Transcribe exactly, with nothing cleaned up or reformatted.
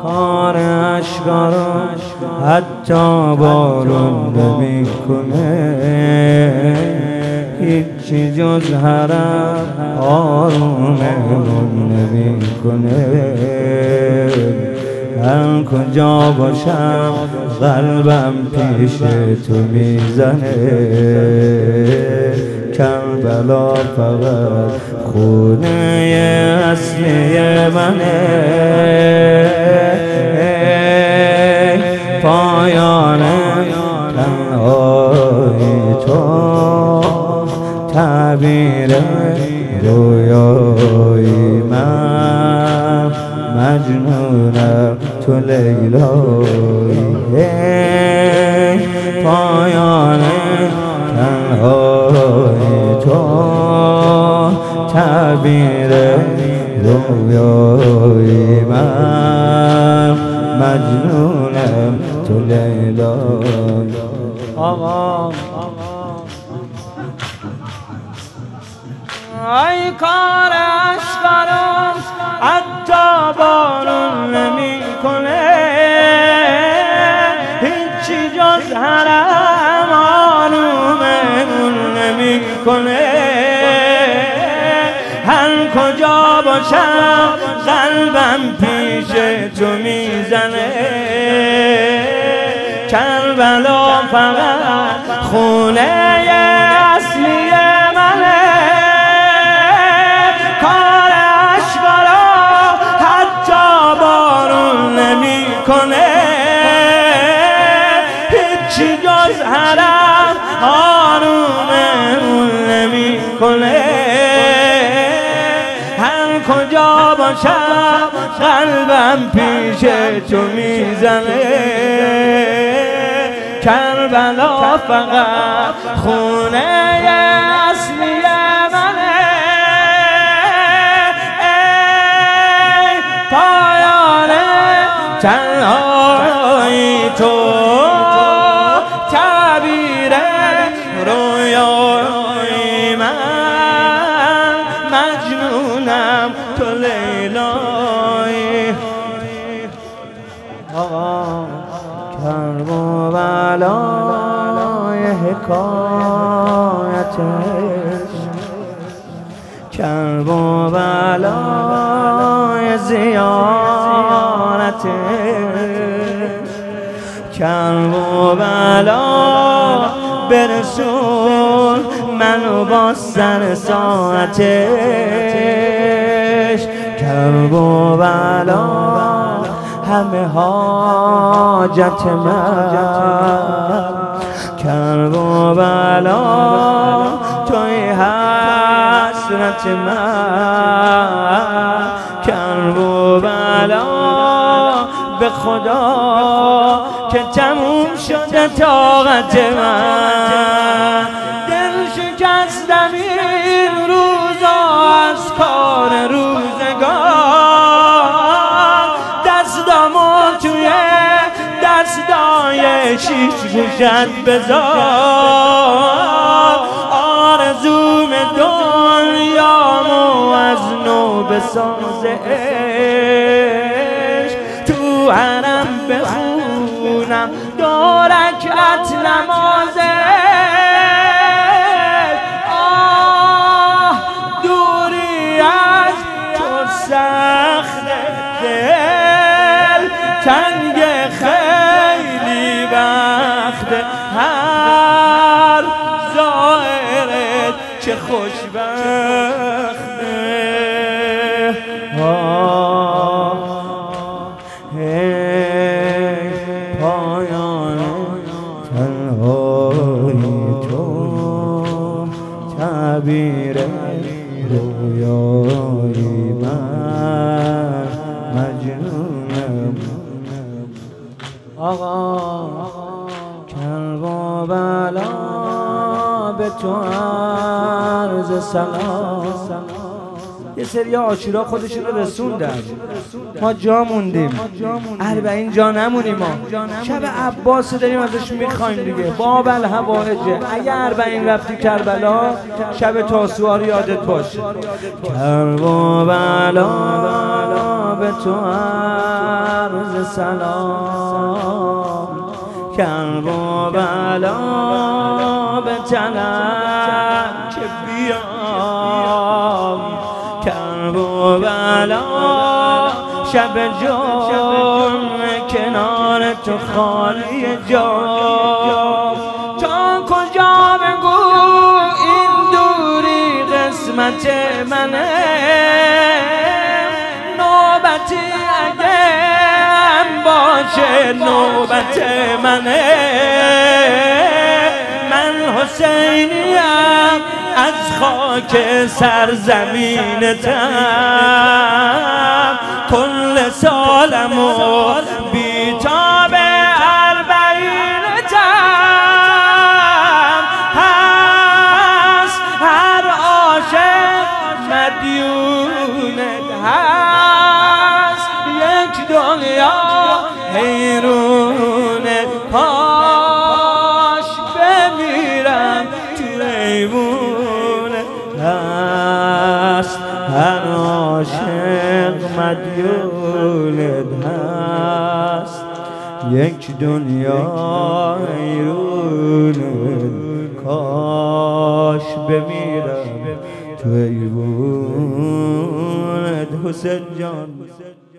کار اشکارا حتی بارون نمیکنه، هیچی جز حرم آروممون نمیکنه. هر کجا باشم قلبم پیش تو میزنه، کربلا فقط خونه اصلی منه. پایان تنهایی تو، تعبیر رویای من، مجنونم تو لیلایی. پایان تنهایی تو، تعبیر رویای من، مجنونم تو لیلایی. آقا ای کار اشکارم حتی بارون نمیکنه، هیچی جز حرم آروممون نمیکنه. هر کجا باشم قلبم پیش تو میزنه، کربلا فقط خونه اصلی منه. کار اشکارا حتی بارون نمیکنه، هیچی جز حرم آروممون نمیکنه. هر کجا باشم قلبم پیش تو میزنه، کربلا فقط خونه اصلی منه. ای پایان تنهایی تو، تعبیر رویای من، مجنونم تو لیلایی. آقا کرب و بلای حکایتش، کرب و بلای زیارتش، کرب و بلا برسون منو با سر ساعتش. کرب و بلا همه حاجت من، کرب و بلا توی حسرت من. کرب و بلا به خدا که تموم شده طاقت من. دل شکستم این روزا از کار روزگار، دستامو توی دستای شیش گوشت بذار. آرزوم دنیامو از نو بسازش، تو حرم بخونم دو رکعت نمازش. آه دوری از تو سخت دل، تنگ خیلی وقت، هر ظاهرت چه خوشبخته. آه ای پایان تنهایی تو، تعبیر رویای من، مجنونم. آقا کرب و بلا به تو عرض سلام. یه سری عاشورا خودشون رو رسوندن، ما جا موندیم، اربعین جا نمونیم. ما شب عباس داریم ازش میخوایم دیگه، باب الهوائجه. اگه اربعین رفتی کربلا، شب تاسوعا رو یادت باشه. کرب و بلا به تو عرض سلام، کرب و بلا به طلب که بیام، کرب و بلا شب جرم کنار تو خالی جام. تا کجا بگو این دوری قسمت منه، نوبتی اگه هم باشه نوبت منه. من حسینیم از خاک سرزمینتم، کل سالم و بیتاب اربعینتم. هست هر عاشق مدیونت، هست یک دنیا حیرونت. کاش بمیرم تو ایوونت، هست هر عاشق مدیونت، هست یک دنیا حیرونت. کاش بمیرم تو ایوونت حسین جان.